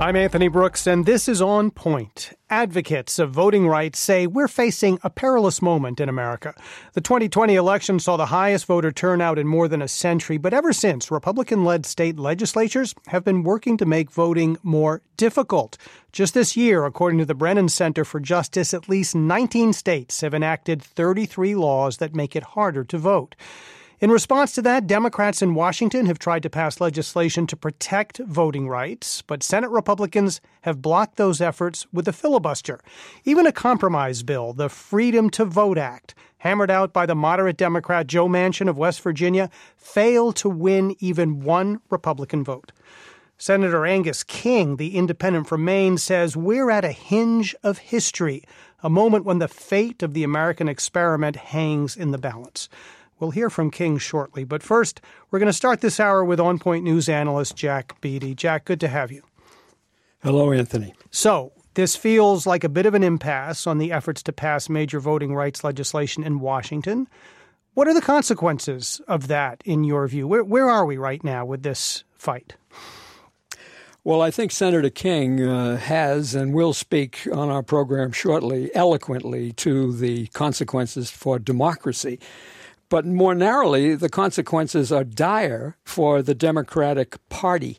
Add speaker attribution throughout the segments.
Speaker 1: I'm Anthony Brooks, and this is On Point. Advocates of voting rights say we're facing a perilous moment in America. The 2020 election saw the highest voter turnout in more than a century, but ever since, Republican-led state legislatures have been working to make voting more difficult. Just this year, according to the Brennan Center for Justice, at least 19 states have enacted 33 laws that make it harder to vote. In response to that, Democrats in Washington have tried to pass legislation to protect voting rights, but Senate Republicans have blocked those efforts with a filibuster. Even a compromise bill, the Freedom to Vote Act, hammered out by the moderate Democrat Joe Manchin of West Virginia, failed to win even one Republican vote. Senator Angus King, the independent from Maine, says we're at a hinge of history, a moment when the fate of the American experiment hangs in the balance. We'll hear from King shortly, but first, we're going to start this hour with On Point News analyst Jack Beatty. Jack, good to have you.
Speaker 2: Hello, Anthony.
Speaker 1: So, this feels like a bit of an impasse on the efforts to pass major voting rights legislation in Washington. What are the consequences of that, in your view? Where are we right now with this fight?
Speaker 2: Well, I think Senator King has and will speak on our program shortly eloquently to the consequences for democracy. But more narrowly, the consequences are dire for the Democratic Party.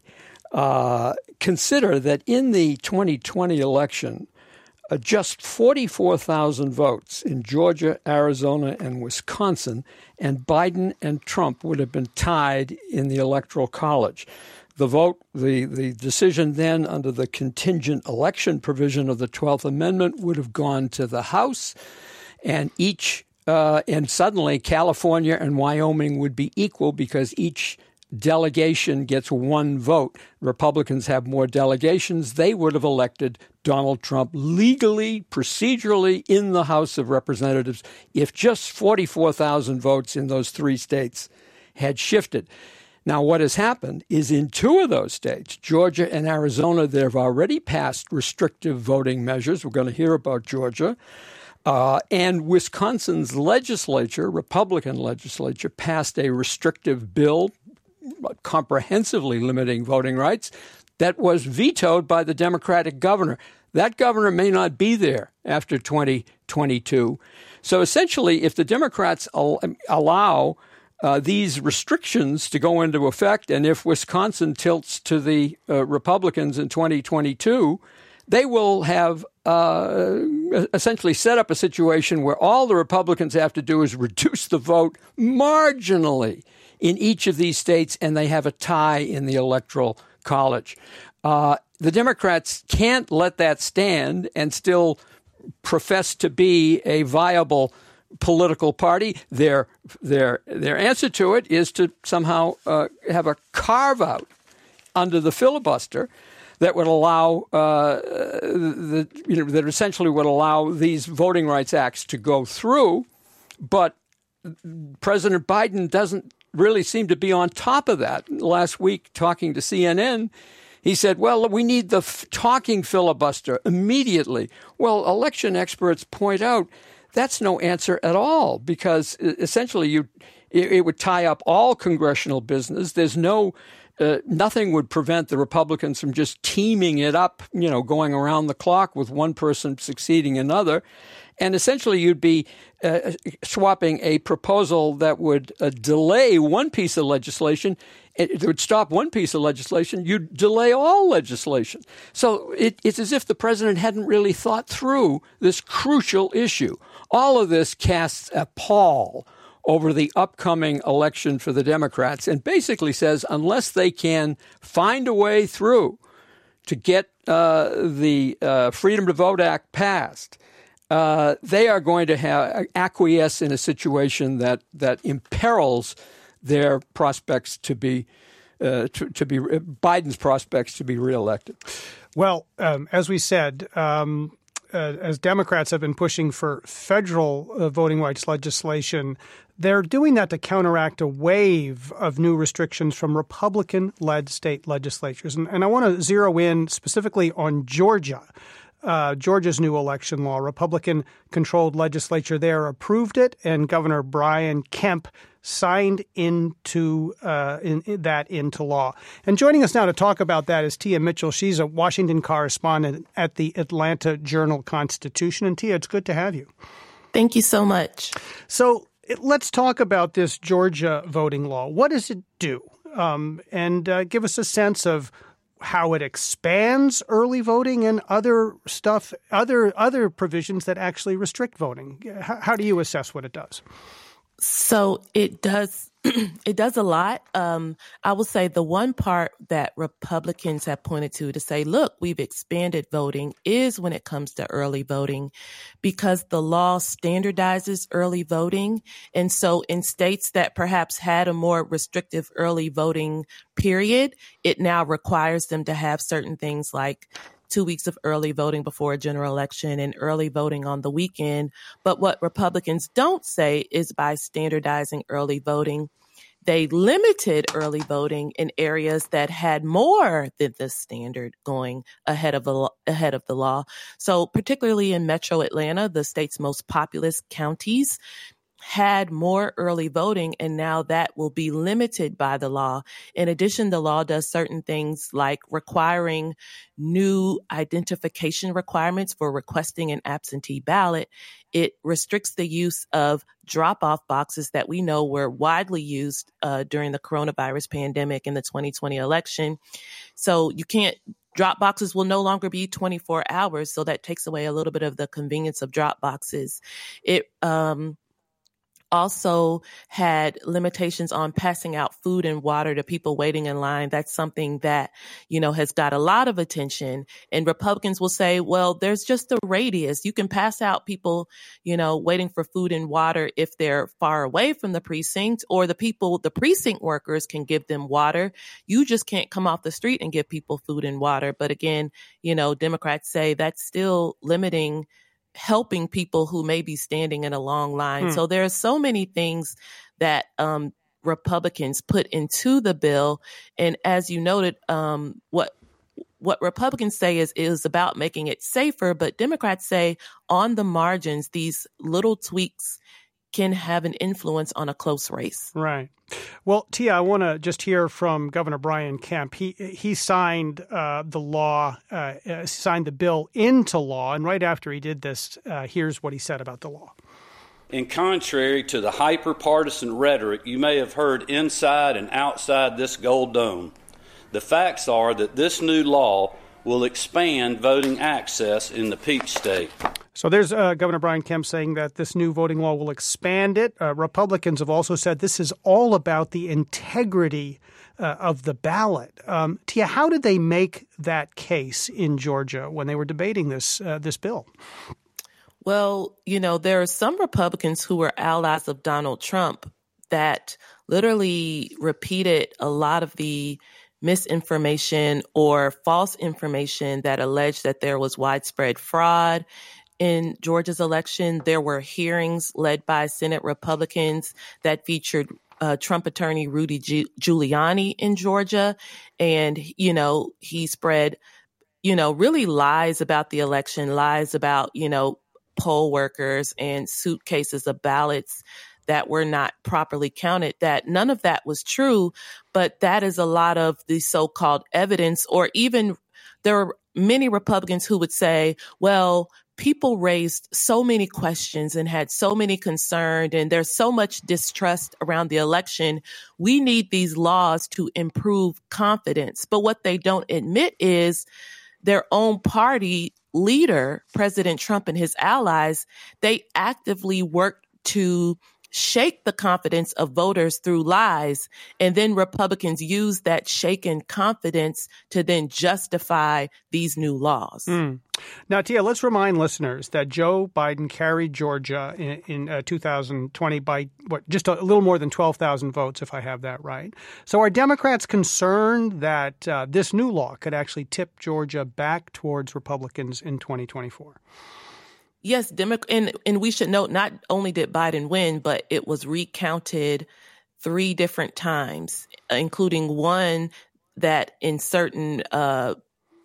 Speaker 2: Consider that in the 2020 election, just 44,000 votes in Georgia, Arizona, and Wisconsin, and Biden and Trump would have been tied in the Electoral College. The decision then under the contingent election provision of the 12th Amendment would have gone to the House, and and suddenly California and Wyoming would be equal because each delegation gets one vote. Republicans have more delegations. They would have elected Donald Trump legally, procedurally in the House of Representatives if just 44,000 votes in those three states had shifted. Now, what has happened is in two of those states, Georgia and Arizona, they've already passed restrictive voting measures. We're going to hear about Georgia. And Wisconsin's legislature, Republican legislature, passed a restrictive bill comprehensively limiting voting rights that was vetoed by the Democratic governor. That governor may not be there after 2022. So essentially, if the Democrats allow these restrictions to go into effect, and if Wisconsin tilts to the Republicans in 2022, they will have essentially set up a situation where all the Republicans have to do is reduce the vote marginally in each of these states, and they have a tie in the Electoral College. The Democrats can't let that stand and still profess to be a viable political party. Their answer to it is to somehow have a carve-out under the filibuster that would allow that essentially would allow these voting rights acts to go through, but President Biden doesn't really seem to be on top of that. Last week, talking to CNN, he said, well, we need the talking filibuster immediately. Well, election experts point out that's no answer at all because essentially it would tie up all congressional business. There's nothing would prevent the Republicans from just teaming it up, going around the clock with one person succeeding another. And essentially you'd be swapping a proposal that would delay one piece of legislation. It would stop one piece of legislation. You'd delay all legislation. So it's as if the president hadn't really thought through this crucial issue. All of this casts a pall over the upcoming election for the Democrats and basically says unless they can find a way through to get the Freedom to Vote Act passed, they are going to acquiesce in a situation that imperils their prospects to be Biden's prospects to be reelected.
Speaker 1: Well, as we said, as Democrats have been pushing for federal voting rights legislation, they're doing that to counteract a wave of new restrictions from Republican-led state legislatures. And I want to zero in specifically on Georgia. Georgia's new election law, Republican-controlled legislature there approved it, and Governor Brian Kemp signed into law. And joining us now to talk about that is Tia Mitchell. She's a Washington correspondent at the Atlanta Journal-Constitution. And Tia, it's good to have you.
Speaker 3: Thank you so much.
Speaker 1: So let's talk about this Georgia voting law. What does it do? And give us a sense of how it expands early voting and other provisions that actually restrict voting. How do you assess what it does?
Speaker 3: So it does a lot. I will say the one part that Republicans have pointed to say, look, we've expanded voting is when it comes to early voting, because the law standardizes early voting. And so in states that perhaps had a more restrictive early voting period, it now requires them to have certain things like 2 weeks of early voting before a general election and early voting on the weekend. But what Republicans don't say is by standardizing early voting, they limited early voting in areas that had more than the standard going ahead of the law. So particularly in Metro Atlanta, the state's most populous counties had more early voting, and now that will be limited by the law. In addition, the law does certain things like requiring new identification requirements for requesting an absentee ballot. It restricts the use of drop-off boxes that we know were widely used during the coronavirus pandemic in the 2020 election. So you can't drop boxes will no longer be 24 hours, so that takes away a little bit of the convenience of drop boxes. It also had limitations on passing out food and water to people waiting in line. That's something that, has got a lot of attention. And Republicans will say, well, there's just a radius. You can pass out people, waiting for food and water if they're far away from the precinct, or the precinct workers can give them water. You just can't come off the street and give people food and water. But again, Democrats say that's still limiting helping people who may be standing in a long line. So there are so many things that Republicans put into the bill. And as you noted, what Republicans say is about making it safer, but Democrats say on the margins, these little tweaks can have an influence on a close race.
Speaker 1: Right. Well, Tia, I want to just hear from Governor Brian Kemp. He signed signed the bill into law, and right after he did this, here's what he said about the law.
Speaker 4: In contrary to the hyper-partisan rhetoric you may have heard inside and outside this Gold Dome, the facts are that this new law will expand voting access in the Peach State.
Speaker 1: So there's Governor Brian Kemp saying that this new voting law will expand it. Republicans have also said this is all about the integrity of the ballot. Tia, how did they make that case in Georgia when they were debating this bill?
Speaker 3: Well, there are some Republicans who were allies of Donald Trump that literally repeated a lot of the misinformation or false information that alleged that there was widespread fraud in Georgia's election. There were hearings led by Senate Republicans that featured Trump attorney Rudy Giuliani in Georgia. And, he spread, really lies about the election, lies about, poll workers and suitcases of ballots that were not properly counted, that none of that was true. But that is a lot of the so-called evidence, or even there are many Republicans who would say, well, people raised so many questions and had so many concerns, and there's so much distrust around the election. We need these laws to improve confidence. But what they don't admit is their own party leader, President Trump, and his allies, they actively worked to shake the confidence of voters through lies. And then Republicans use that shaken confidence to then justify these new laws.
Speaker 1: Now, Tia, let's remind listeners that Joe Biden carried Georgia in 2020 by just a little more than 12,000 votes, if I have that right. So are Democrats concerned that this new law could actually tip Georgia back towards Republicans in 2024?
Speaker 3: Yes, and we should note, not only did Biden win, but it was recounted 3 different times, including one that in certain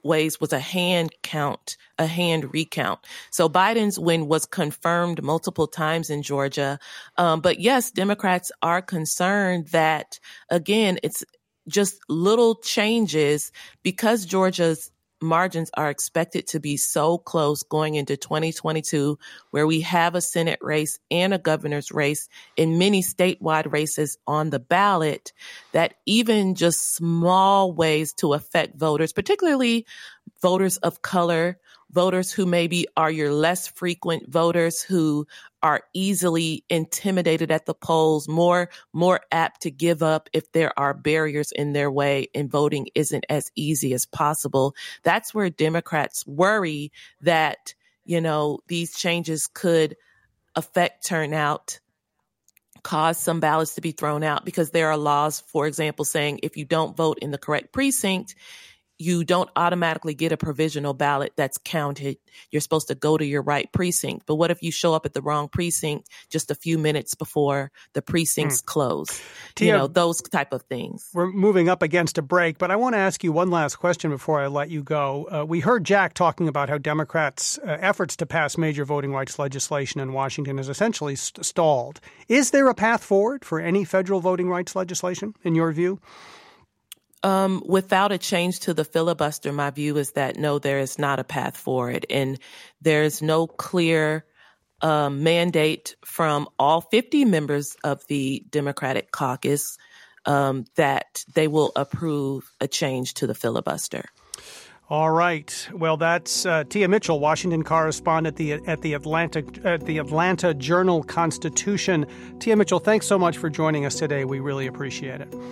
Speaker 3: ways was a hand recount. So Biden's win was confirmed multiple times in Georgia. But yes, Democrats are concerned that, again, it's just little changes because Georgia's margins are expected to be so close going into 2022, where we have a Senate race and a governor's race and many statewide races on the ballot, that even just small ways to affect voters, particularly voters of color, voters who maybe are your less frequent voters who are easily intimidated at the polls, more apt to give up if there are barriers in their way and voting isn't as easy as possible. That's where Democrats worry that, these changes could affect turnout, cause some ballots to be thrown out, because there are laws, for example, saying if you don't vote in the correct precinct, you don't automatically get a provisional ballot that's counted. You're supposed to go to your right precinct. But what if you show up at the wrong precinct just a few minutes before the precincts close?
Speaker 1: Tia,
Speaker 3: those type of things.
Speaker 1: We're moving up against a break, but I want to ask you one last question before I let you go. We heard Jack talking about how Democrats' efforts to pass major voting rights legislation in Washington is essentially stalled. Is there a path forward for any federal voting rights legislation, in your view?
Speaker 3: Without a change to the filibuster, my view is that no, there is not a path forward, and there's no clear mandate from all 50 members of the Democratic caucus that they will approve a change to the filibuster.
Speaker 1: All right. Well, that's Tia Mitchell, Washington correspondent at the Atlanta Journal-Constitution. Tia Mitchell, thanks so much for joining us today. We really appreciate it.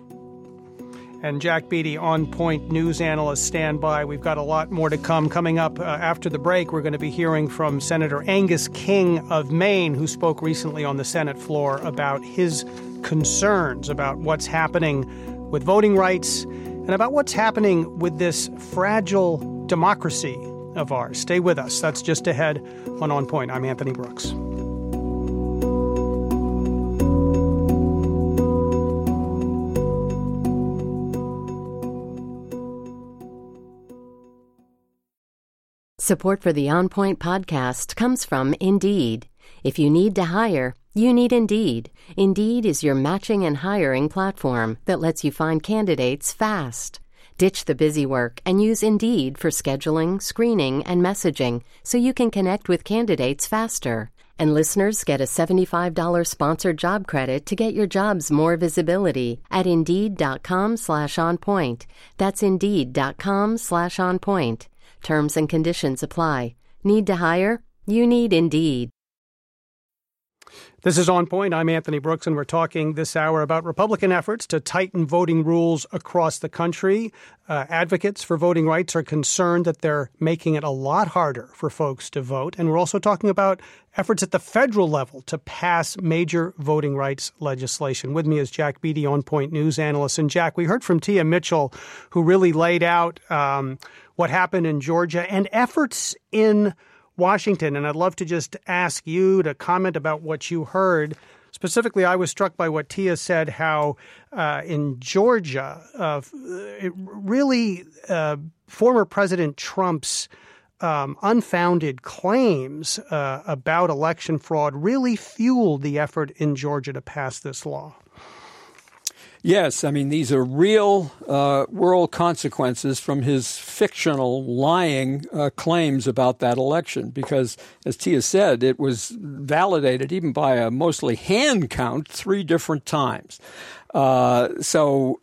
Speaker 1: And Jack Beatty, On Point news analyst, stand by. We've got a lot more to come. Coming up after the break, we're going to be hearing from Senator Angus King of Maine, who spoke recently on the Senate floor about his concerns about what's happening with voting rights and about what's happening with this fragile democracy of ours. Stay with us. That's just ahead on Point. I'm Anthony Brooks.
Speaker 5: Support for the On Point podcast comes from Indeed. If you need to hire, you need Indeed. Indeed is your matching and hiring platform that lets you find candidates fast. Ditch the busy work and use Indeed for scheduling, screening, and messaging so you can connect with candidates faster. And listeners get a $75 sponsored job credit to get your jobs more visibility at Indeed.com/onpoint. That's Indeed.com/onpoint. Terms and conditions apply. Need to hire? You need Indeed.
Speaker 1: This is On Point. I'm Anthony Brooks, and we're talking this hour about Republican efforts to tighten voting rules across the country. Advocates for voting rights are concerned that they're making it a lot harder for folks to vote. And we're also talking about efforts at the federal level to pass major voting rights legislation. With me is Jack Beatty, On Point news analyst. And Jack, we heard from Tia Mitchell, who really laid out what happened in Georgia and efforts in Washington. And I'd love to just ask you to comment about what you heard. Specifically, I was struck by what Tia said, how in Georgia, former President Trump's unfounded claims about election fraud really fueled the effort in Georgia to pass this law.
Speaker 2: Yes, I mean, these are real world consequences from his fictional lying claims about that election because, as Tia said, it was validated even by a mostly hand count 3 different times. Yes,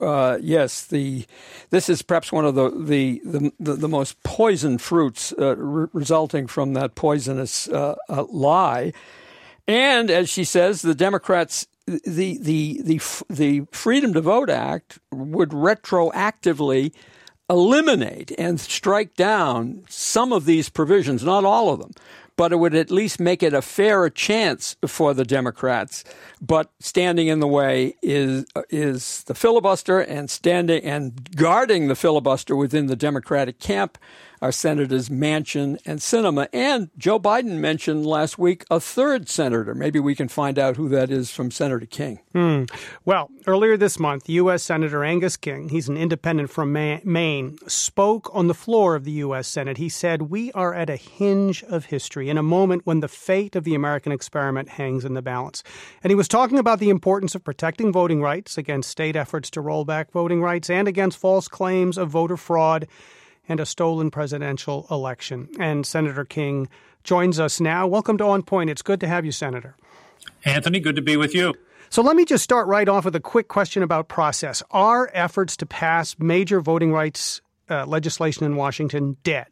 Speaker 2: this is perhaps one of the most poisoned fruits resulting from that poisonous lie. And as she says, the Democrats, the Freedom to Vote Act would retroactively eliminate and strike down some of these provisions, not all of them, but it would at least make it a fairer chance for the Democrats. But standing in the way is the filibuster, and guarding the filibuster within the Democratic camp our Senators Manchin and Sinema. And Joe Biden mentioned last week a third senator. Maybe we can find out who that is from Senator King.
Speaker 1: Well, earlier this month, U.S. Senator Angus King, he's an independent from Maine, spoke on the floor of the U.S. Senate. He said, "We are at a hinge of history, in a moment when the fate of the American experiment hangs in the balance." And he was talking about the importance of protecting voting rights against state efforts to roll back voting rights and against false claims of voter fraud and a stolen presidential election. And Senator King joins us now. Welcome to On Point. It's good to have you, Senator.
Speaker 6: Anthony, good to be with you.
Speaker 1: So let me just start right off with a quick question about process. Are efforts to pass major voting rights legislation in Washington dead?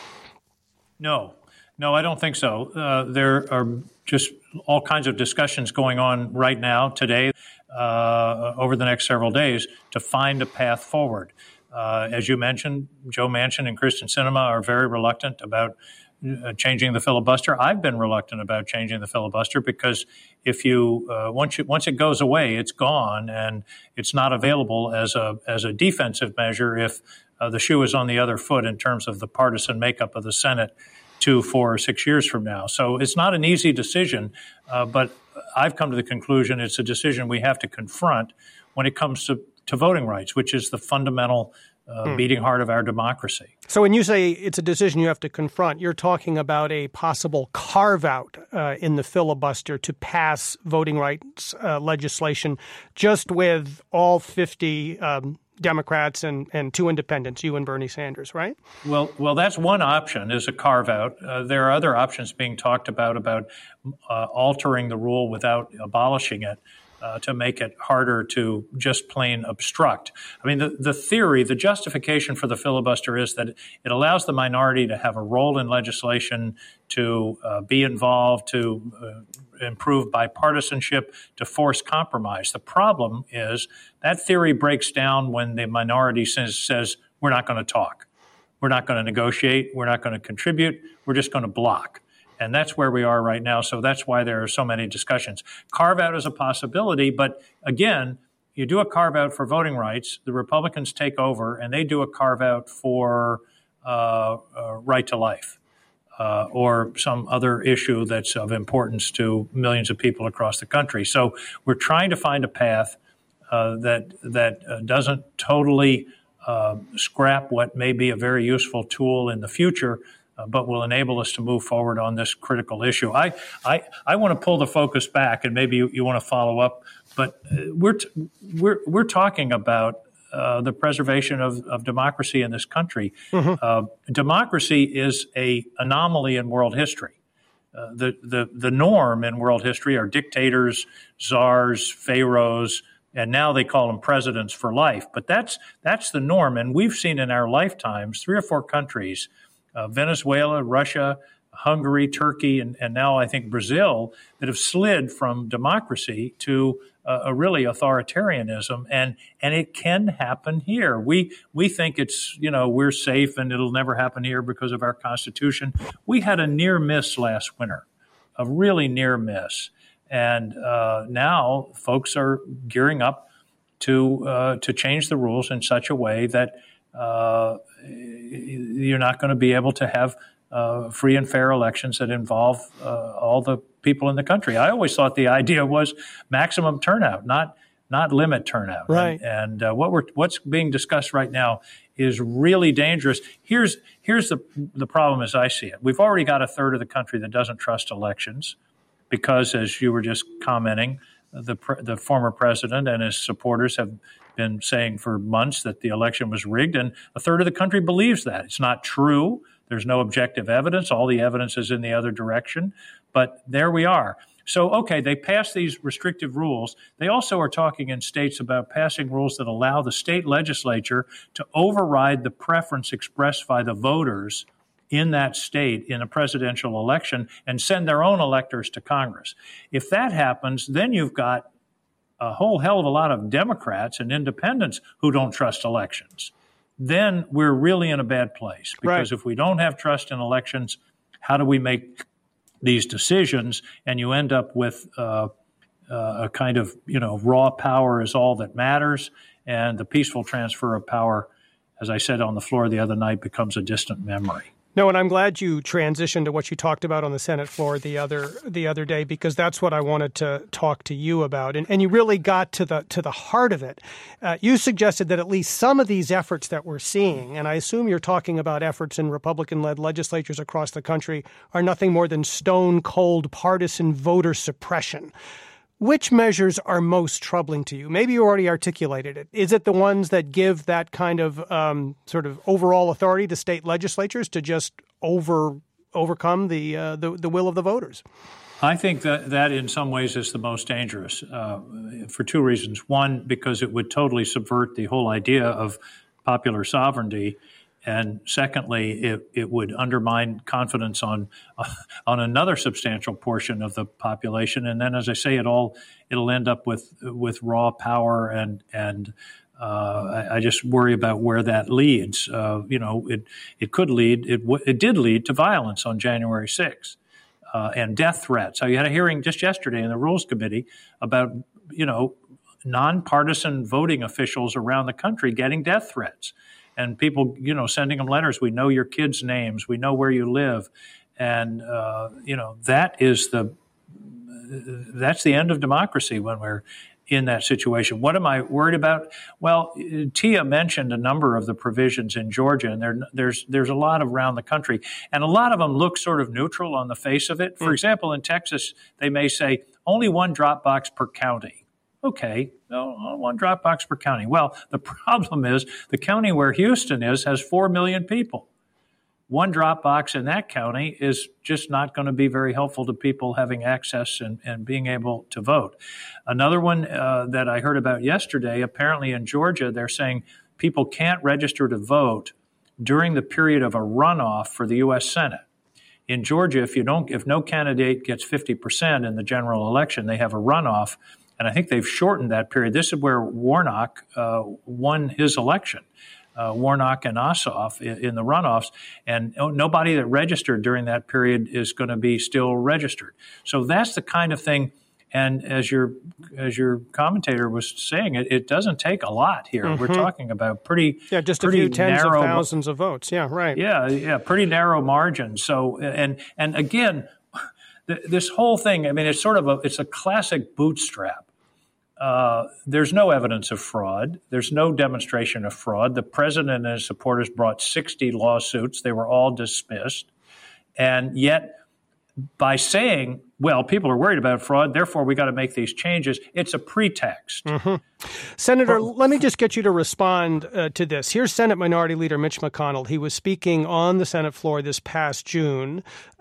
Speaker 6: No, I don't think so. There are just all kinds of discussions going on right now, today, over the next several days, to find a path forward. As you mentioned, Joe Manchin and Kyrsten Sinema are very reluctant about changing the filibuster. I've been reluctant about changing the filibuster because if you once it goes away, it's gone, and it's not available as a defensive measure if the shoe is on the other foot in terms of the partisan makeup of the Senate 2, 4, or 6 years from now. So it's not an easy decision, but I've come to the conclusion it's a decision we have to confront when it comes to voting rights, which is the fundamental beating heart of our democracy.
Speaker 1: So when you say it's a decision you have to confront, you're talking about a possible carve-out in the filibuster to pass voting rights legislation just with all 50 Democrats and 2 independents, you and Bernie Sanders, right?
Speaker 6: Well, that's one option, is a carve-out. There are other options being talked about altering the rule without abolishing it. To make it harder to just plain obstruct. I mean, the theory, the justification for the filibuster is that it allows the minority to have a role in legislation, to be involved, to improve bipartisanship, to force compromise. The problem is that theory breaks down when the minority says we're not going to talk. We're not going to negotiate. We're not going to contribute. We're just going to block. And that's where we are right now. So that's why there are so many discussions. Carve-out is a possibility, but again, you do a carve-out for voting rights, the Republicans take over, and they do a carve-out for right to life or some other issue that's of importance to millions of people across the country. So we're trying to find a path that doesn't totally scrap what may be a very useful tool in the future, but will enable us to move forward on this critical issue. I want to pull the focus back, and maybe you want to follow up, but we're talking about the preservation of democracy in this country. Mm-hmm. Democracy is an anomaly in world history. The norm in world history are dictators, czars, pharaohs, and now they call them presidents for life. But that's the norm, and we've seen in our lifetimes 3 or 4 countries. Venezuela, Russia, Hungary, Turkey, and now I think Brazil, that have slid from democracy to a really authoritarianism, and it can happen here. We think it's, we're safe and it'll never happen here because of our Constitution. We had a near miss last winter, a really near miss, and now folks are gearing up to change the rules in such a way that you're not going to be able to have free and fair elections that involve all the people in the country. I always thought the idea was maximum turnout, not limit turnout.
Speaker 1: Right.
Speaker 6: And what's being discussed right now is really dangerous. Here's the problem as I see it. We've already got a third of the country that doesn't trust elections because, as you were just commenting, the former president and his supporters have been saying for months that the election was rigged, and a third of the country believes that. It's not true. There's no objective evidence. All the evidence is in the other direction. But there we are. So, okay, they passed these restrictive rules. They also are talking in states about passing rules that allow the state legislature to override the preference expressed by the voters in that state in a presidential election and send their own electors to Congress. If that happens, then you've got a whole hell of a lot of Democrats and independents who don't trust elections. Then we're really in a bad place, because if we don't have trust in elections, how do we make these decisions? And you end up with a kind of, raw power is all that matters, and the peaceful transfer of power as I said on the floor the other night, becomes a distant memory.
Speaker 1: No, and I'm glad you transitioned to what you talked about on the Senate floor the other day, because that's what I wanted to talk to you about. And you really got to the heart of it. You suggested that at least some of these efforts that we're seeing, and I assume you're talking about efforts in Republican-led legislatures across the country, are nothing more than stone-cold partisan voter suppression. Which measures are most troubling to you? Maybe you already articulated it. Is it the ones that give that kind of sort of overall authority to state legislatures to just overcome the will of the voters?
Speaker 6: I think that in some ways is the most dangerous for two reasons. One, because it would totally subvert the whole idea of popular sovereignty. And secondly, it would undermine confidence on another substantial portion of the population. And then, as I say, it'll end up with raw power, and I just worry about where that leads. It could lead. It did lead to violence on January 6th and death threats. So you had a hearing just yesterday in the Rules Committee about nonpartisan voting officials around the country getting death threats. And people, sending them letters. We know your kids' names. We know where you live, and that's the end of democracy when we're in that situation. What am I worried about? Well, Tia mentioned a number of the provisions in Georgia, and there's a lot around the country, and a lot of them look sort of neutral on the face of it. For example, in Texas, they may say only one drop box per county. Okay, one drop box per county. Well, the problem is the county where Houston has 4 million people. One drop box in that county is just not going to be very helpful to people having access and being able to vote. Another one that I heard about yesterday, apparently in Georgia, they're saying people can't register to vote during the period of a runoff for the U.S. Senate. In Georgia, if no candidate gets 50% in the general election, they have a runoff. And I think they've shortened that period. This is where Warnock won his election, Warnock and Ossoff in the runoffs. And nobody that registered during that period is going to be still registered. So that's the kind of thing. And as your commentator was saying, it doesn't take a lot here. Mm-hmm. We're talking about
Speaker 1: just a few tens of thousands of votes. Yeah, right.
Speaker 6: Yeah, pretty narrow margins. So and again, this whole thing, I mean, it's a classic bootstrap. There's no evidence of fraud. There's no demonstration of fraud. The president and his supporters brought 60 lawsuits. They were all dismissed. And yet, by saying, well, people are worried about fraud, therefore we got to make these changes, it's a pretext.
Speaker 1: Mm-hmm. Senator, let me just get you to respond to this. Here's Senate Minority Leader Mitch McConnell. He was speaking on the Senate floor this past June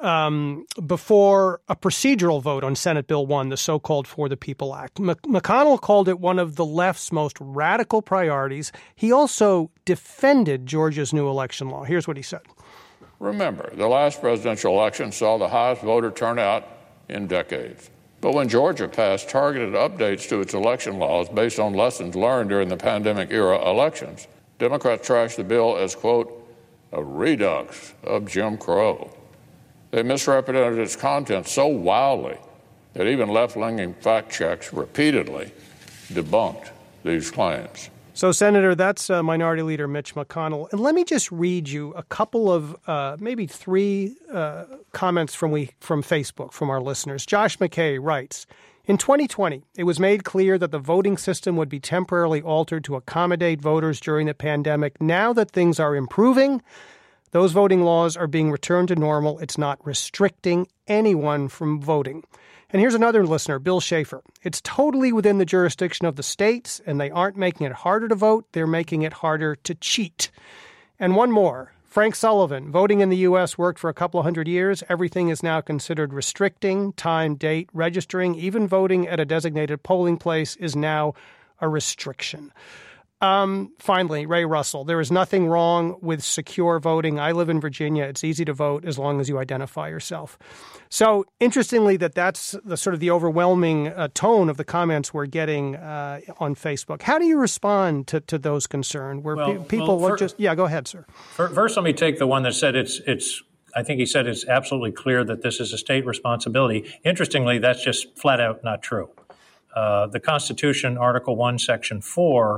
Speaker 1: before a procedural vote on Senate Bill 1, the so-called For the People Act. McConnell called it one of the left's most radical priorities. He also defended Georgia's new election law. Here's what he said.
Speaker 7: Remember, the last presidential election saw the highest voter turnout in decades. But when Georgia passed targeted updates to its election laws based on lessons learned during the pandemic-era elections, Democrats trashed the bill as, quote, a redux of Jim Crow. They misrepresented its content so wildly that even left-leaning fact checks repeatedly debunked these claims.
Speaker 1: So, Senator, that's Minority Leader Mitch McConnell. And let me just read you a couple of, maybe three comments from Facebook, from our listeners. Josh McKay writes, in 2020, it was made clear that the voting system would be temporarily altered to accommodate voters during the pandemic. Now that things are improving, those voting laws are being returned to normal. It's not restricting anyone from voting. And here's another listener, Bill Schaefer. It's totally within the jurisdiction of the states, and they aren't making it harder to vote. They're making it harder to cheat. And one more, Frank Sullivan. Voting in the U.S. worked for a couple of hundred years. Everything is now considered restricting, time, date, registering. Even voting at a designated polling place is now a restriction. Finally, Ray Russell, there is nothing wrong with secure voting. I live in Virginia. It's easy to vote as long as you identify yourself. So interestingly, that's the sort of the overwhelming tone of the comments we're getting on Facebook. How do you respond to those concerns where people look just... Yeah, go ahead, sir.
Speaker 6: First, let me take the one that said I think he said it's absolutely clear that this is a state responsibility. Interestingly, that's just flat out not true. The Constitution, Article 1, Section 4,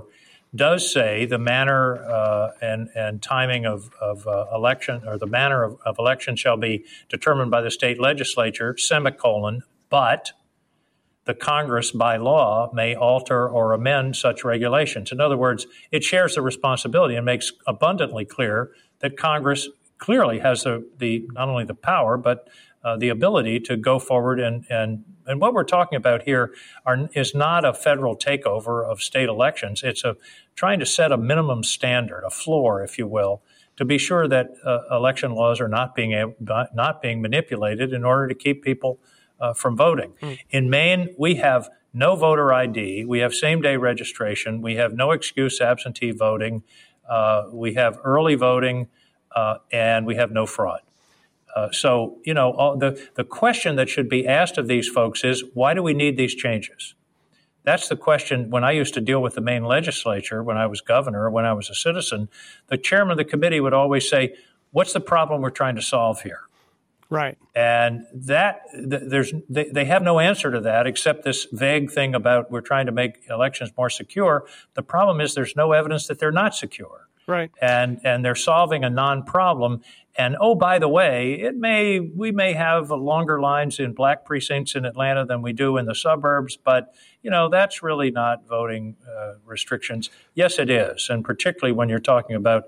Speaker 6: does say the manner and timing of election, or the manner of election shall be determined by the state legislature, semicolon, but the Congress by law may alter or amend such regulations. In other words, it shares the responsibility and makes abundantly clear that Congress clearly has the not only the power, but the ability to go forward and what we're talking about here is not a federal takeover of state elections. It's trying to set a minimum standard, a floor, if you will, to be sure that election laws are not being manipulated in order to keep people from voting. In Maine, we have no voter ID. We have same-day registration. We have no excuse absentee voting. We have early voting, and we have no fraud. So, the question that should be asked of these folks is, why do we need these changes? That's the question. When I used to deal with the Maine legislature, when I was governor, when I was a citizen, the chairman of the committee would always say, what's the problem we're trying to solve here?
Speaker 1: Right.
Speaker 6: And they have no answer to that except this vague thing about we're trying to make elections more secure. The problem is there's no evidence that they're not secure.
Speaker 1: Right.
Speaker 6: And they're solving a non-problem. And oh, by the way, we may have longer lines in black precincts in Atlanta than we do in the suburbs, but that's really not voting restrictions. Yes, it is, and particularly when you're talking about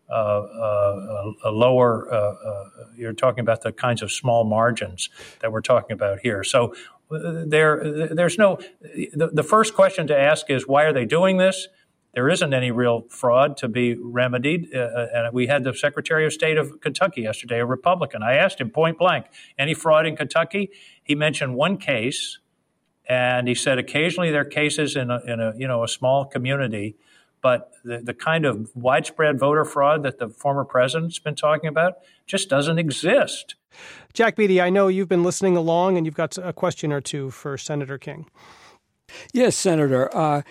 Speaker 6: a lower, you're talking about the kinds of small margins that we're talking about here. So there's no. The first question to ask is, why are they doing this? There isn't any real fraud to be remedied. And we had the Secretary of State of Kentucky yesterday, a Republican. I asked him point blank, any fraud in Kentucky? He mentioned one case, and he said occasionally there are cases in a small community, but the kind of widespread voter fraud that the former president's been talking about just doesn't exist.
Speaker 1: Jack Beatty, I know you've been listening along, and you've got a question or two for Senator King.
Speaker 2: Yes, Senator.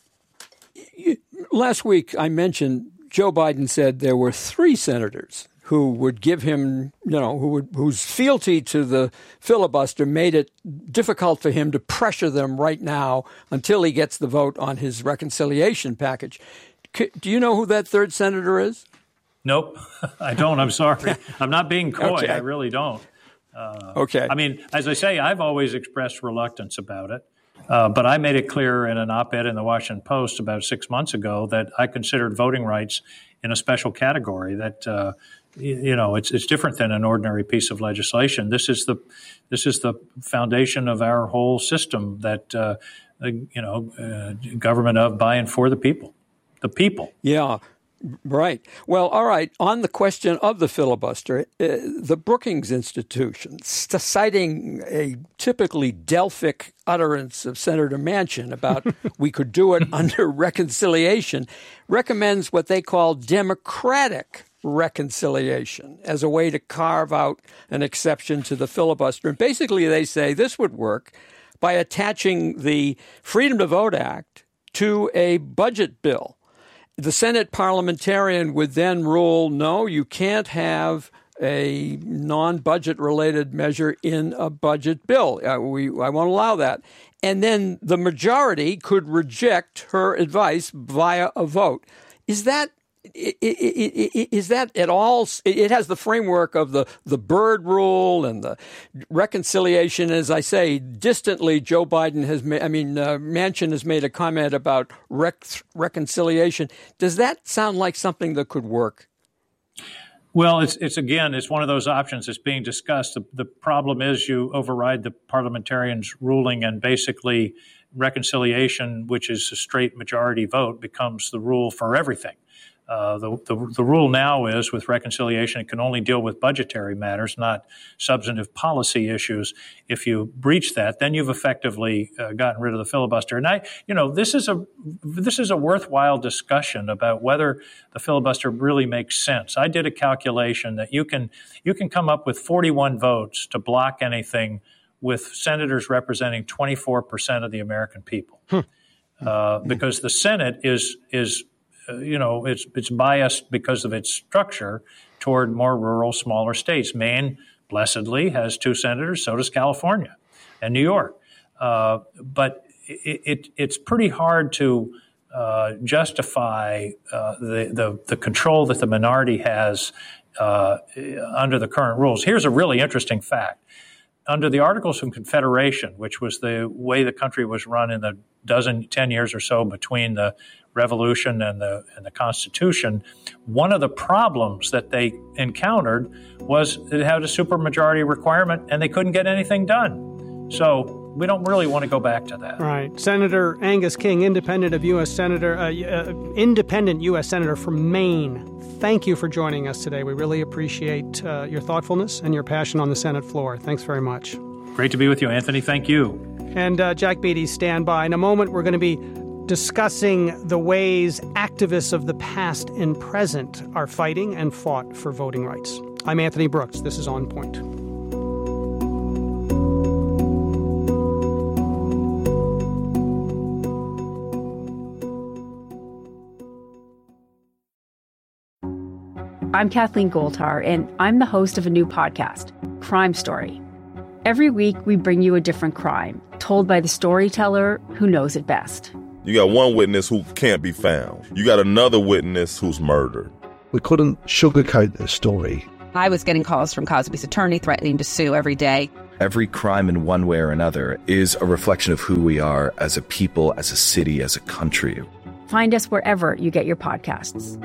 Speaker 2: Last week, I mentioned Joe Biden said there were 3 senators who would give him, whose fealty to the filibuster made it difficult for him to pressure them right now until he gets the vote on his reconciliation package. Do you know who that 3rd senator is?
Speaker 6: Nope, I don't. I'm sorry. I'm not being coy.
Speaker 2: Okay.
Speaker 6: I really don't.
Speaker 2: Okay.
Speaker 6: I mean, as I say, I've always expressed reluctance about it. But I made it clear in an op-ed in the Washington Post about 6 months ago that I considered voting rights in a special category, that it's different than an ordinary piece of legislation. This is the foundation of our whole system, that government of, by, and for the people. The people.
Speaker 2: Yeah. Right. Well, all right. On the question of the filibuster, the Brookings Institution, citing a typically Delphic utterance of Senator Manchin about we could do it under reconciliation, recommends what they call democratic reconciliation as a way to carve out an exception to the filibuster. And basically they say this would work by attaching the Freedom to Vote Act to a budget bill. The Senate parliamentarian would then rule, no, you can't have a non-budget related measure in a budget bill. I won't allow that. And then the majority could reject her advice via a vote. Is that at all? It has the framework of the Byrd rule and the reconciliation. As I say, distantly, Joe Biden Manchin has made a comment about reconciliation. Does that sound like something that could work?
Speaker 6: Well, it's one of those options that's being discussed. The problem is you override the parliamentarian's ruling, and basically reconciliation, which is a straight majority vote, becomes the rule for everything. The rule now is, with reconciliation, it can only deal with budgetary matters, not substantive policy issues. If you breach that, then you've effectively gotten rid of the filibuster. And this is a worthwhile discussion about whether the filibuster really makes sense. I did a calculation that you can come up with 41 votes to block anything with senators representing 24% of the American people, because the Senate is it's biased because of its structure toward more rural, smaller states. Maine, blessedly, has 2 senators. So does California and New York. But it's pretty hard to justify the control that the minority has under the current rules. Here's a really interesting fact. Under the Articles of Confederation, which was the way the country was run in the 10 years or so between the Revolution and the Constitution, one of the problems that they encountered was it had a supermajority requirement, and they couldn't get anything done. So we don't really want to go back to that.
Speaker 1: Right. Senator Angus King, independent U.S. Senator from Maine. Thank you for joining us today. We really appreciate your thoughtfulness and your passion on the Senate floor. Thanks very much.
Speaker 6: Great to be with you, Anthony. Thank you.
Speaker 1: And Jack Beatty, stand by. In a moment, we're going to be discussing the ways activists of the past and present are fighting and fought for voting rights. I'm Anthony Brooks. This is On Point.
Speaker 8: I'm Kathleen Goldhar, and I'm the host of a new podcast, Crime Story. Every week, we bring you a different crime, told by the storyteller who knows it best.
Speaker 9: You got one witness who can't be found. You got another witness who's murdered.
Speaker 10: We couldn't sugarcoat the story.
Speaker 11: I was getting calls from Cosby's attorney threatening to sue every day.
Speaker 12: Every crime in one way or another is a reflection of who we are as a people, as a city, as a country.
Speaker 8: Find us wherever you get your podcasts.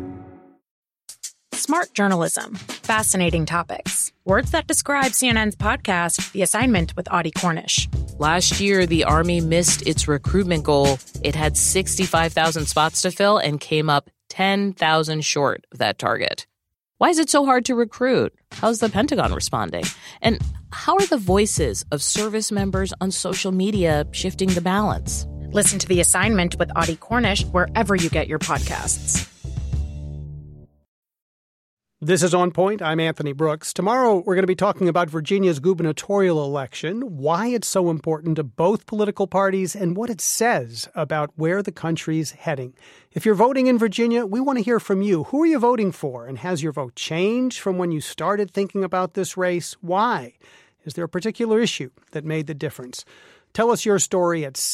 Speaker 13: Smart journalism. Fascinating topics. Words that describe CNN's podcast, The Assignment with Audie Cornish.
Speaker 14: Last year, the Army missed its recruitment goal. It had 65,000 spots to fill and came up 10,000 short of that target. Why is it so hard to recruit? How's the Pentagon responding? And how are the voices of service members on social media shifting the balance?
Speaker 13: Listen to The Assignment with Audie Cornish wherever you get your podcasts.
Speaker 1: This is On Point. I'm Anthony Brooks. Tomorrow, we're going to be talking about Virginia's gubernatorial election, why it's so important to both political parties, and what it says about where the country's heading. If you're voting in Virginia, we want to hear from you. Who are you voting for? And has your vote changed from when you started thinking about this race? Why? Is there a particular issue that made the difference? Tell us your story at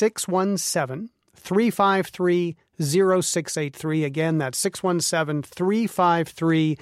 Speaker 1: 617-353-0683. Again, that's 617-353-0683.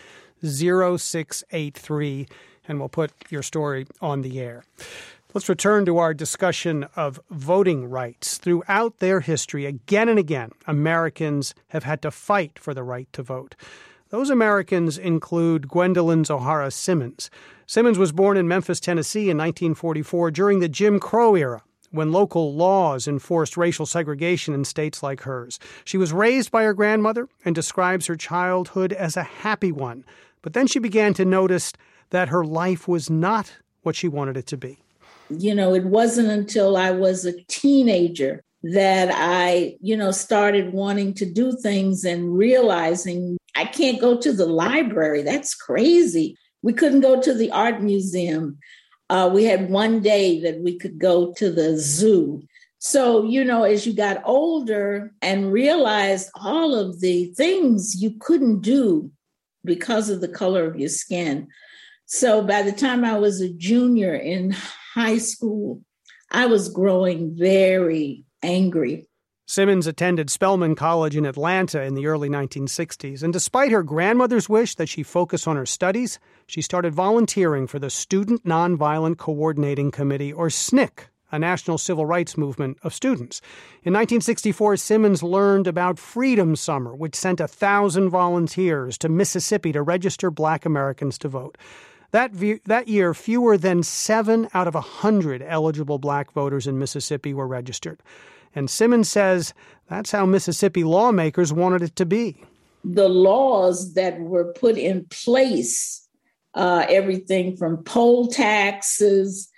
Speaker 1: 0683, and we'll put your story on the air. Let's return to our discussion of voting rights. Throughout their history, again and again, Americans have had to fight for the right to vote. Those Americans include Gwendolyn Zoharah Simmons. Simmons was born in Memphis, Tennessee in 1944 during the Jim Crow era, when local laws enforced racial segregation in states like hers. She was raised by her grandmother and describes her childhood as a happy one. But then she began to notice that her life was not what she wanted it to be.
Speaker 15: You know, it wasn't until I was a teenager that I, started wanting to do things and realizing I can't go to the library. That's crazy. We couldn't go to the art museum. We had one day that we could go to the zoo. So, as you got older and realized all of the things you couldn't do because of the color of your skin. So by the time I was a junior in high school, I was growing very angry.
Speaker 1: Simmons attended Spelman College in Atlanta in the early 1960s, and despite her grandmother's wish that she focus on her studies, she started volunteering for the Student Nonviolent Coordinating Committee, or SNCC, a national civil rights movement of students. In 1964, Simmons learned about Freedom Summer, which sent 1,000 volunteers to Mississippi to register Black Americans to vote. That year, fewer than 7 out of 100 eligible Black voters in Mississippi were registered. And Simmons says that's how Mississippi lawmakers wanted it to be.
Speaker 15: The laws that were put in place, everything from poll taxes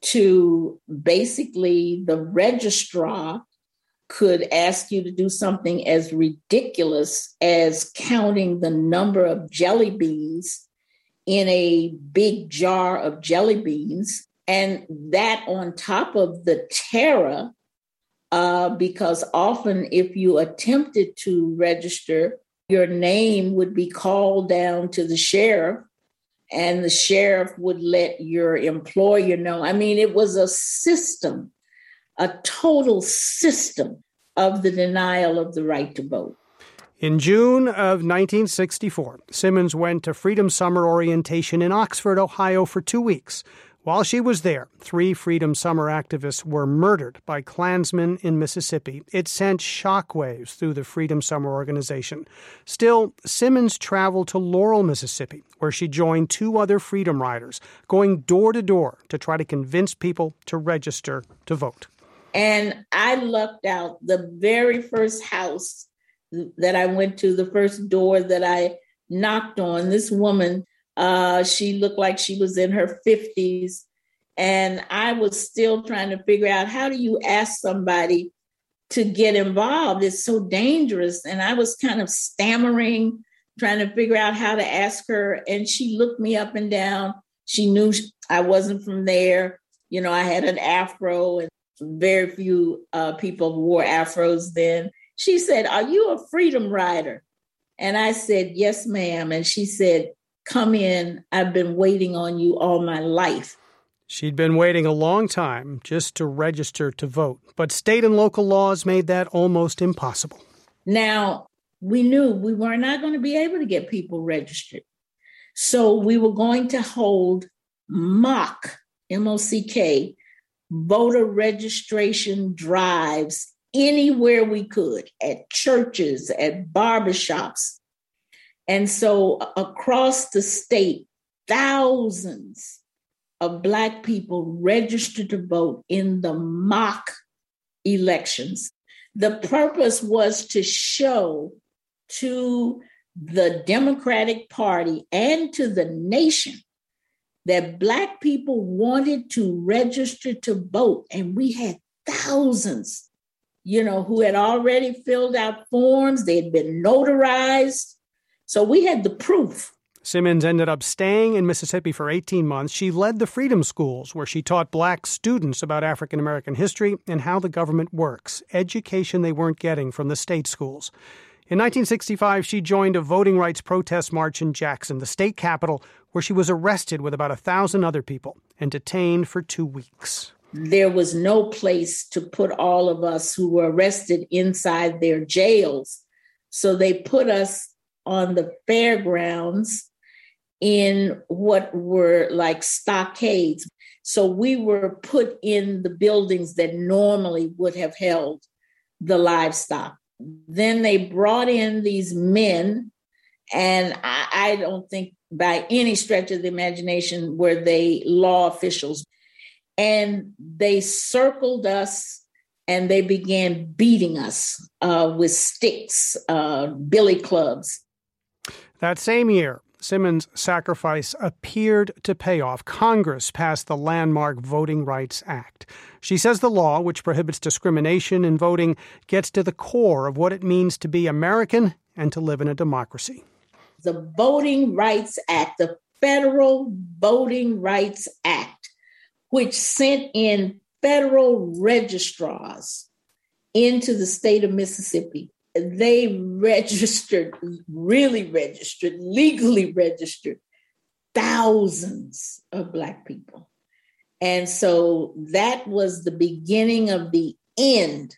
Speaker 15: to basically the registrar could ask you to do something as ridiculous as counting the number of jelly beans in a big jar of jelly beans. And that on top of the terror, because often if you attempted to register, your name would be called down to the sheriff, and the sheriff would let your employer know. I mean, it was a system, a total system of the denial of the right to vote.
Speaker 1: In June of 1964, Simmons went to Freedom Summer orientation in Oxford, Ohio for 2 weeks. While she was there, 3 Freedom Summer activists were murdered by Klansmen in Mississippi. It sent shockwaves through the Freedom Summer organization. Still, Simmons traveled to Laurel, Mississippi, where she joined 2 other Freedom Riders, going door to door to try to convince people to register to vote.
Speaker 15: And I lucked out. The very first house that I went to, the first door that I knocked on, this woman, she looked like she was in her 50s. And I was still trying to figure out, how do you ask somebody to get involved? It's so dangerous. And I was kind of stammering, trying to figure out how to ask her. And she looked me up and down. She knew I wasn't from there. You know, I had an afro, and very few people wore afros then. She said, "Are you a Freedom Rider?" And I said, "Yes, ma'am." And she said, "Come in. I've been waiting on you all my life."
Speaker 1: She'd been waiting a long time just to register to vote, but state and local laws made that almost impossible.
Speaker 15: Now, we knew we were not going to be able to get people registered. So we were going to hold mock, M-O-C-K, voter registration drives anywhere we could, at churches, at barbershops. And so across the state, thousands of Black people registered to vote in the mock elections. The purpose was to show to the Democratic Party and to the nation that Black people wanted to register to vote. And we had thousands, who had already filled out forms. They had been notarized. So we had the proof.
Speaker 1: Simmons ended up staying in Mississippi for 18 months. She led the Freedom Schools, where she taught Black students about African American history and how the government works, education they weren't getting from the state schools. In 1965, she joined a voting rights protest march in Jackson, the state capital, where she was arrested with about 1,000 other people and detained for 2 weeks.
Speaker 15: There was no place to put all of us who were arrested inside their jails. So they put us on the fairgrounds in what were like stockades. So we were put in the buildings that normally would have held the livestock. Then they brought in these men, and I don't think by any stretch of the imagination were they law officials. And they circled us and they began beating us with sticks, billy clubs.
Speaker 1: That same year, Simmons' sacrifice appeared to pay off. Congress passed the landmark Voting Rights Act. She says the law, which prohibits discrimination in voting, gets to the core of what it means to be American and to live in a democracy.
Speaker 15: The Voting Rights Act, the Federal Voting Rights Act, which sent in federal registrars into the state of Mississippi. They legally registered thousands of Black people. And so that was the beginning of the end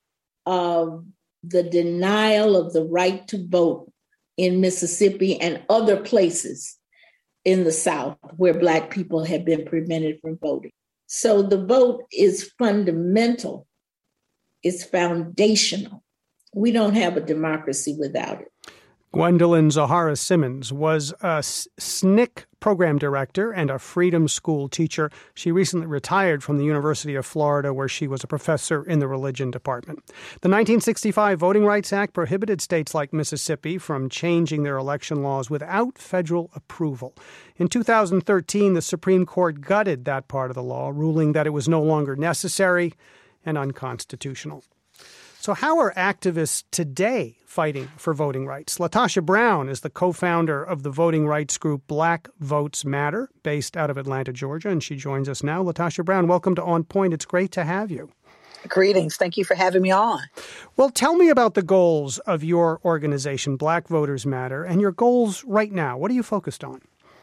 Speaker 15: of the denial of the right to vote in Mississippi and other places in the South where Black people had been prevented from voting. So the vote is fundamental. It's foundational. We don't have a democracy without it.
Speaker 1: Gwendolyn Zoharah Simmons was a SNCC program director and a Freedom School teacher. She recently retired from the University of Florida, where she was a professor in the religion department. The 1965 Voting Rights Act prohibited states like Mississippi from changing their election laws without federal approval. In 2013, the Supreme Court gutted that part of the law, ruling that it was no longer necessary and unconstitutional. So how are activists today fighting for voting rights? LaTosha Brown is the co-founder of the voting rights group Black Votes Matter, based out of Atlanta, Georgia, and she joins us now. LaTosha Brown, welcome to On Point. It's great to have you.
Speaker 16: Greetings. Thank you for having me on.
Speaker 1: Well, tell me about the goals of your organization, Black Voters Matter, and your goals right now. What are you focused on?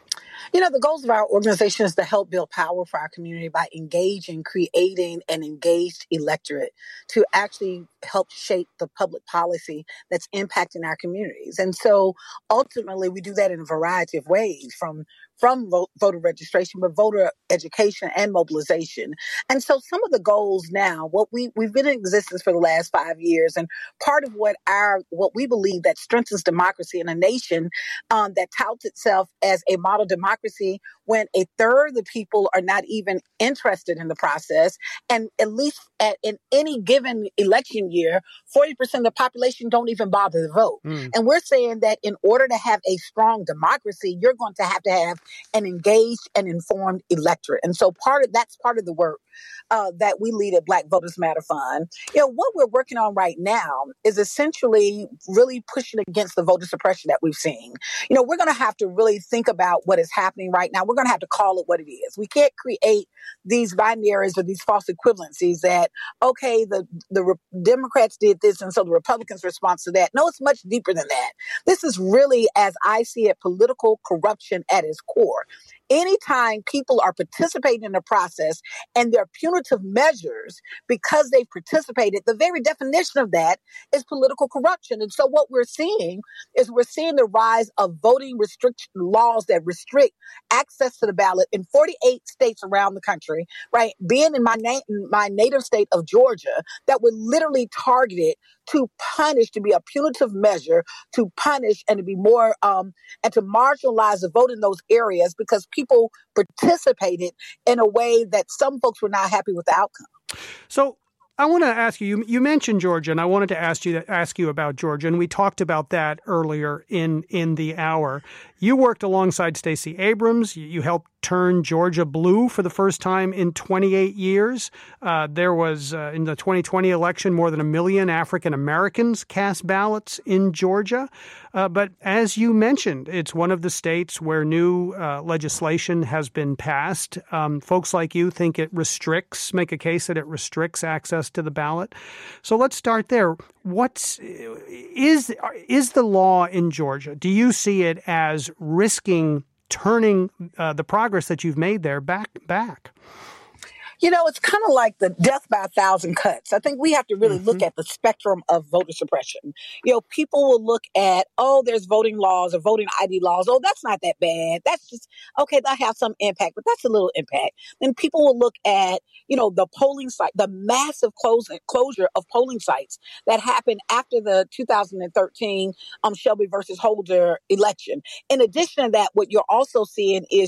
Speaker 16: The goals of our organization is to help build power for our community by engaging, creating an engaged electorate to actually help shape the public policy that's impacting our communities. And so ultimately we do that in a variety of ways, from voter registration, but voter education and mobilization. And so some of the goals now, we've been in existence for the last 5 years, and part of what we believe that strengthens democracy in a nation that touts itself as a model democracy when a third of the people are not even interested in the process, and at least in any given election year, 40% of the population don't even bother to vote. And we're saying that in order to have a strong democracy, you're going to have an engaged and informed electorate. And so that's part of the work that we lead at Black Voters Matter Fund. What we're working on right now is essentially really pushing against the voter suppression that we've seen. We're going to have to really think about what is happening right now. We're going to have to call it what it is. We can't create these binaries or these false equivalencies that, okay, the Democrats did this and so the Republicans' response to that. No, it's much deeper than that. This is really, as I see it, political corruption at its core. Anytime people are participating in the process and there are punitive measures because they've participated, the very definition of that is political corruption. And so what we're seeing the rise of voting restriction laws that restrict access to the ballot in 48 states around the country, right? Being in my native state of Georgia, that were literally targeted to punish, to be a punitive measure, to punish and to be more, and to marginalize the vote in those areas because people participated in a way that some folks were not happy with the outcome.
Speaker 1: So I want to ask you, you mentioned Georgia, and I wanted to ask you about Georgia, and we talked about that earlier in the hour. You worked alongside Stacey Abrams. You helped turn Georgia blue for the first time in 28 years. There was, in the 2020 election, more than 1 million African Americans cast ballots in Georgia. But as you mentioned, it's one of the states where new legislation has been passed. Folks like you think make a case that it restricts access to the ballot. So let's start there. Is the law in Georgia? Do you see it as risking turning the progress that you've made there back?
Speaker 16: It's kind of like the death by 1,000 cuts. I think we have to really look at the spectrum of voter suppression. People will look at, there's voting laws or voting ID laws. Oh, that's not that bad. That's just, okay, that has some impact, but that's a little impact. Then people will look at, the polling site, the massive closure of polling sites that happened after the 2013 Shelby versus Holder election. In addition to that, what you're also seeing is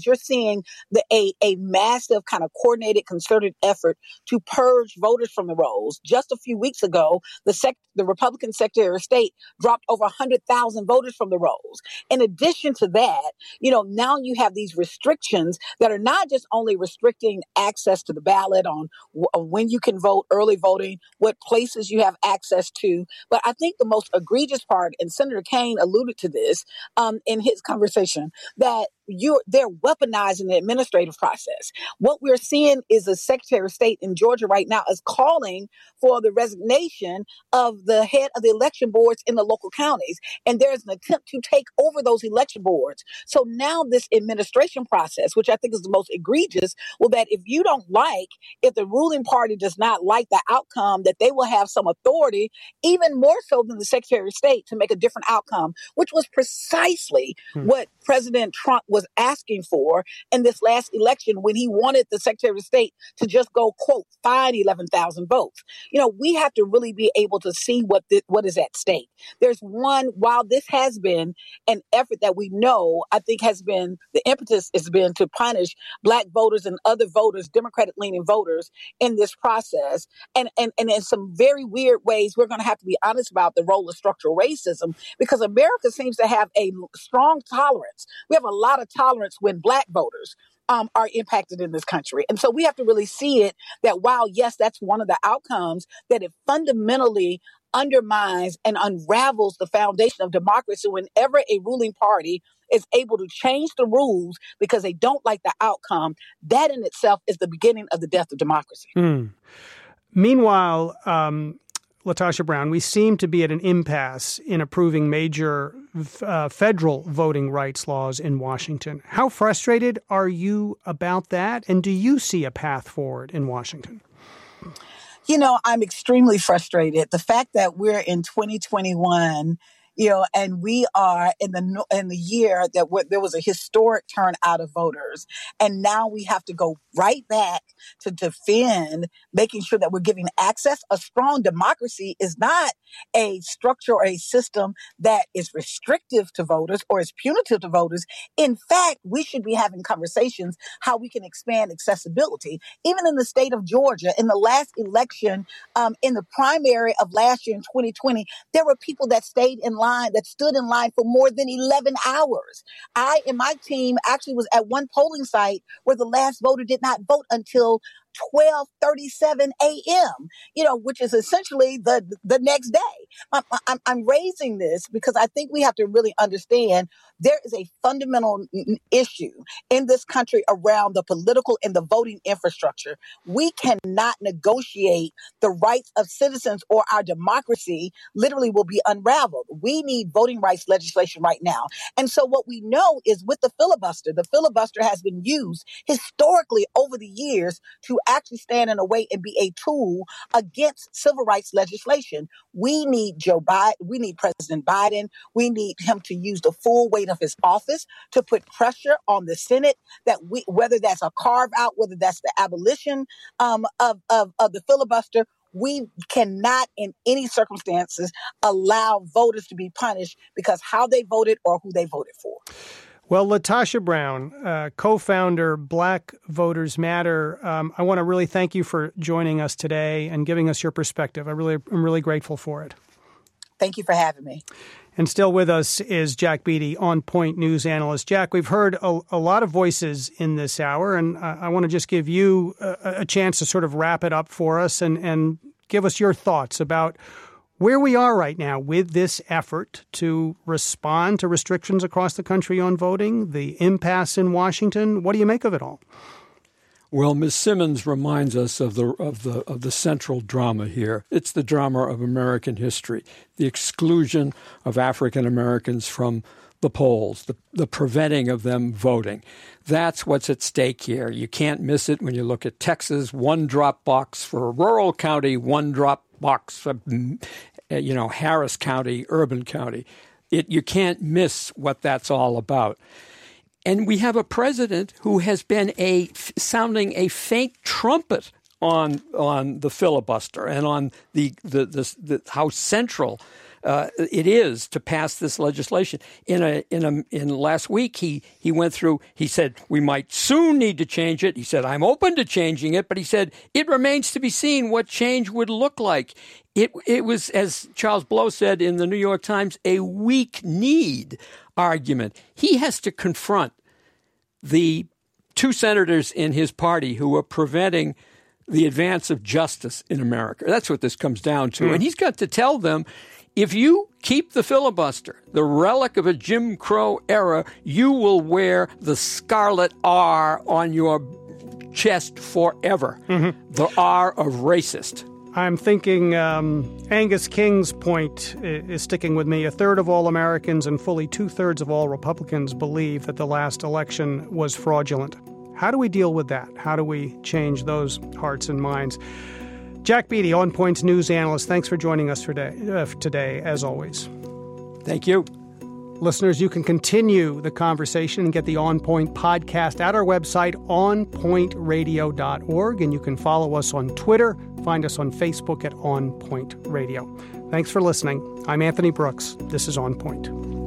Speaker 16: a massive kind of coordinated, concerted effort to purge voters from the rolls. Just a few weeks ago, the Republican Secretary of State dropped over 100,000 voters from the rolls. In addition to that, now you have these restrictions that are not just only restricting access to the ballot on when you can vote, early voting, what places you have access to. But I think the most egregious part, and Senator Kaine alluded to this in his conversation, that they're weaponizing the administrative process. What we're seeing is the Secretary of State in Georgia right now is calling for the resignation of the head of the election boards in the local counties. And there's an attempt to take over those election boards. So now this administration process, which I think is the most egregious, that if the ruling party does not like the outcome, that they will have some authority, even more so than the Secretary of State, to make a different outcome, which was precisely what President Trump was asking for in this last election when he wanted the Secretary of State to just go, quote, find 11,000 votes. We have to really be able to see what is at stake. While this has been an effort that we know, I think the impetus has been to punish Black voters and other voters, Democratic-leaning voters in this process. And in some very weird ways, we're going to have to be honest about the role of structural racism, because America seems to have a strong tolerance. We have a lot of tolerance when Black voters are impacted in this country. And so we have to really see it that while, yes, that's one of the outcomes, that it fundamentally undermines and unravels the foundation of democracy whenever a ruling party is able to change the rules because they don't like the outcome. That in itself is the beginning of the death of democracy.
Speaker 1: Meanwhile, LaTosha Brown, we seem to be at an impasse in approving major federal voting rights laws in Washington. How frustrated are you about that? And do you see a path forward in Washington?
Speaker 16: I'm extremely frustrated. The fact that we're in 2021, and we are in the year that there was a historic turnout of voters, and now we have to go right back to defend making sure that we're giving access. A strong democracy is not a structure or a system that is restrictive to voters or is punitive to voters. In fact, we should be having conversations how we can expand accessibility. Even in the state of Georgia, in the last election, in the primary of last year in 2020, there were people that stood in line for more than 11 hours. I and my team actually was at one polling site where the last voter did not vote until 12:37 a.m., which is essentially the next day. I'm raising this because I think we have to really understand there is a fundamental issue in this country around the political and the voting infrastructure. We cannot negotiate the rights of citizens, or our democracy literally will be unraveled. We need voting rights legislation right now. And so what we know is with the filibuster has been used historically over the years to actually stand in a way and be a tool against civil rights legislation. We need Joe Biden. We need President Biden. We need him to use the full weight of his office to put pressure on the Senate that whether that's a carve out, whether that's the abolition of the filibuster, we cannot in any circumstances allow voters to be punished because how they voted or who they voted for.
Speaker 1: Well, LaTosha Brown, co-founder Black Voters Matter, I want to really thank you for joining us today and giving us your perspective. I'm really grateful for it.
Speaker 16: Thank you for having me.
Speaker 1: And still with us is Jack Beatty, On Point news analyst. Jack, we've heard a lot of voices in this hour, and I want to just give you a chance to sort of wrap it up for us and give us your thoughts about where we are right now with this effort to respond to restrictions across the country on voting, the impasse in Washington. What do you make of it all?
Speaker 2: Well, Ms. Simmons reminds us of the central drama here. It's the drama of American history, the exclusion of African Americans from the polls, the preventing of them voting. That's what's at stake here. You can't miss it when you look at Texas, one drop box for a rural county, one drop box for, Harris County, urban county. You can't miss what that's all about. And we have a president who has been sounding a faint trumpet on the filibuster and on the how central it is to pass this legislation. In last week, he went through. He said we might soon need to change it. He said I'm open to changing it, but he said it remains to be seen what change would look like. It was, as Charles Blow said in the New York Times, a weak need argument. He has to confront the two senators in his party who are preventing the advance of justice in America. That's what this comes down to. And he's got to tell them, if you keep the filibuster, the relic of a Jim Crow era, you will wear the scarlet R on your chest forever. Mm-hmm. The R of racist.
Speaker 1: I'm thinking Angus King's point is sticking with me. A third of all Americans and fully two-thirds of all Republicans believe that the last election was fraudulent. How do we deal with that? How do we change those hearts and minds? Jack Beatty, On Point's news analyst, thanks for joining us today, as always.
Speaker 2: Thank you.
Speaker 1: Listeners, you can continue the conversation and get the On Point podcast at our website, onpointradio.org, and you can follow us on Twitter. Find us on Facebook at On Point Radio. Thanks for listening. I'm Anthony Brooks. This is On Point.